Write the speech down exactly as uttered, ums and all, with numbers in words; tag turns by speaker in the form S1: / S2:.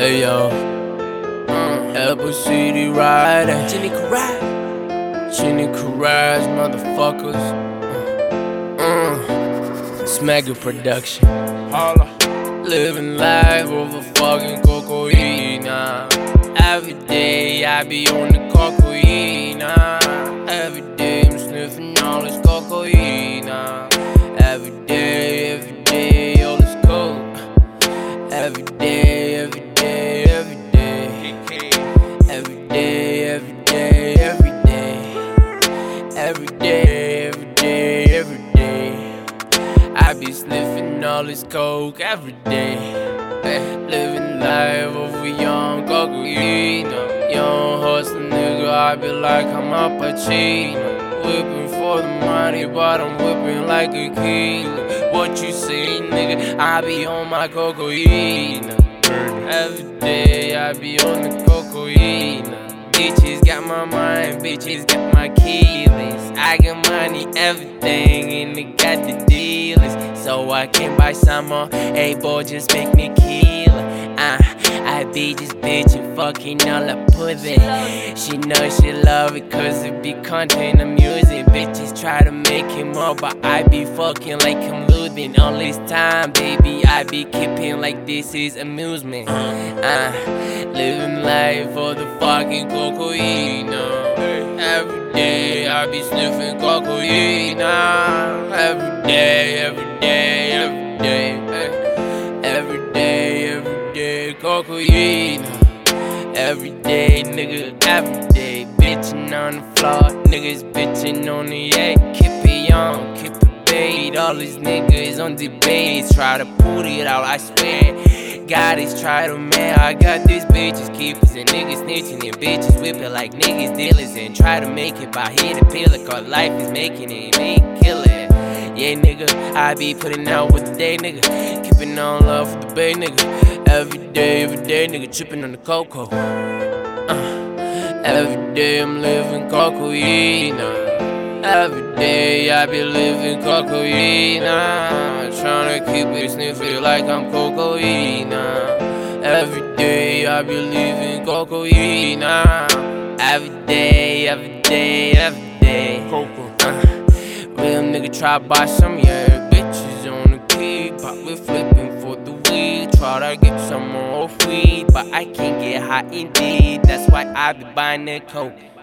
S1: Hey yo, uh, Apple City riding.
S2: Jenny Carrage.
S1: Jenny Carrage, motherfuckers. Uh, uh, Smack It production. Holla. Living life over fucking cocaine. Uh. Every day I be on the cocaine. Uh. Every day I'm sniffing all this cocaine. Uh. Every day, every day, all this coke. Every day, every day, every day. Every day, every day, every day. Every day, every day, every day. I be sniffing all this coke every day. Living life over young cocaine. Young hustler nigga, I be like I'm Al Pacino. Whipping for the money, but I'm whipping like a king. What you say, nigga? I be on my cocaine. Every day I be on the cocaine. Bitches got my mind, bitches got my keys. I got money, everything, and they got the dealers. So I can buy some more. Hey boy, just make me kill. Uh, I be this bitch and fucking all I put it. She know she love it cause it be content of music. Bitches try to make it more, but I be fucking like I'm losing. All this time, baby, I be keeping like this is amusement. Uh, living life for the fucking cocaine. Uh, every day I be sniffing cocaine. Uh, every day, every day, every day. Uh, every day, every day, cocaine. Every day, nigga, every day. Bitchin' on the floor, niggas bitchin' on the eight. Keep it young, keep it bait. All these niggas on debate, try to put it out, I swear. God is try to man, I got these bitches keepers and niggas snitching and bitches whipping like niggas dealers and try to make it by here to peel it, cause life is making it, me kill it. Yeah, nigga, I be putting out with the day, nigga. Keeping on love with the bay, nigga. Every day, every day, nigga, tripping on the cocoa. Uh, every day I'm living cocaine. Uh, every day I be living cocaine. Uh, tryna keep it sniffing like I'm cocaine. Uh, every day I be living cocaine. Uh, every day, every day, every day. Coco. Real nigga try to buy some, yeah, bitches on the key. But we flipping for the weed. Try to get some more weed, but I can't get high indeed. That's why I be buying that coke.